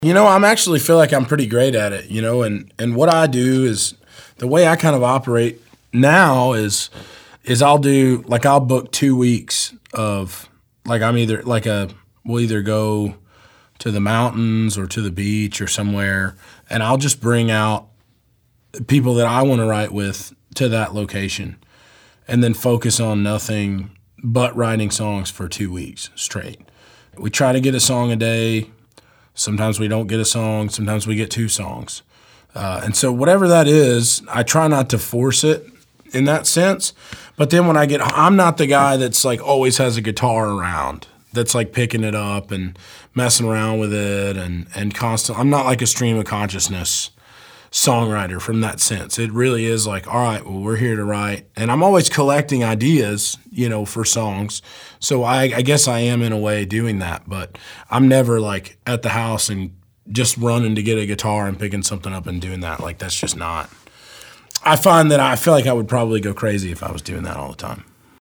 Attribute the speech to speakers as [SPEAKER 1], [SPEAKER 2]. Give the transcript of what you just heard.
[SPEAKER 1] I'm actually feel like I'm pretty great at it, and what I do is the way I kind of operate now is I'll book 2 weeks of we'll either go to the mountains or to the beach or somewhere, and I'll just bring out people that I want to write with to that location and then focus on nothing but writing songs for 2 weeks straight. We try to get a song a day. Sometimes we don't get a song. Sometimes we get 2 songs. And so whatever that is, I try not to force it in that sense. But then when I'm not the guy that's like always has a guitar around, that's like picking it up and messing around with it and constant. I'm not like a stream of consciousness songwriter from that sense. It really is like, all right, well, we're here to write. And I'm always collecting ideas, for songs. So I guess I am in a way doing that, but I'm never like at the house and just running to get a guitar and picking something up and doing that. Like, that's just not. I find that I feel like I would probably go crazy if I was doing that all the time.